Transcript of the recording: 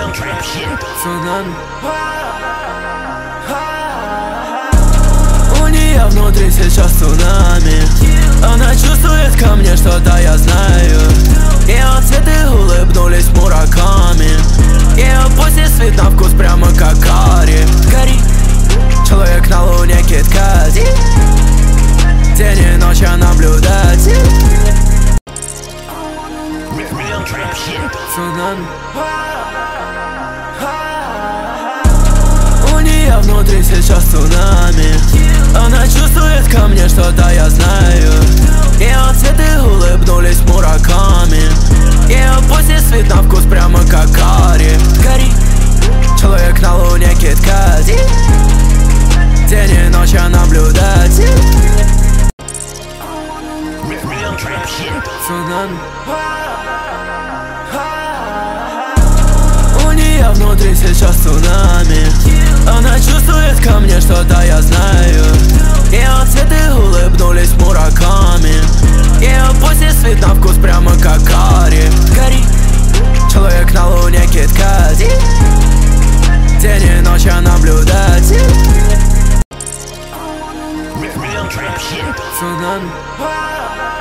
Цунами. У нее внутри сейчас цунами. Она чувствует ко мне что-то, я знаю. Ее цветы улыбнулись мураками. Ее пусть свет на вкус прямо как карри. Гори, человек на луне, кит-кат. День и ночь я наблюдатель. Цунами. У нее внутри сейчас цунами. Она чувствует ко мне что-то, я знаю. Ее цветы улыбнулись мураками. Ее пусть свет на вкус прямо как карри. Гори, человек на луне, кит-кат. День и ночь я наблюдатель. Цунами. У нее внутри сейчас цунами. Она чувствует ко мне что-то, я знаю. Ее цветы улыбнулись мураками. Ее пусть свет на вкус прямо как карри. Гори, человек на луне, кит-кат. День и ночь я наблюдатель. Цунами.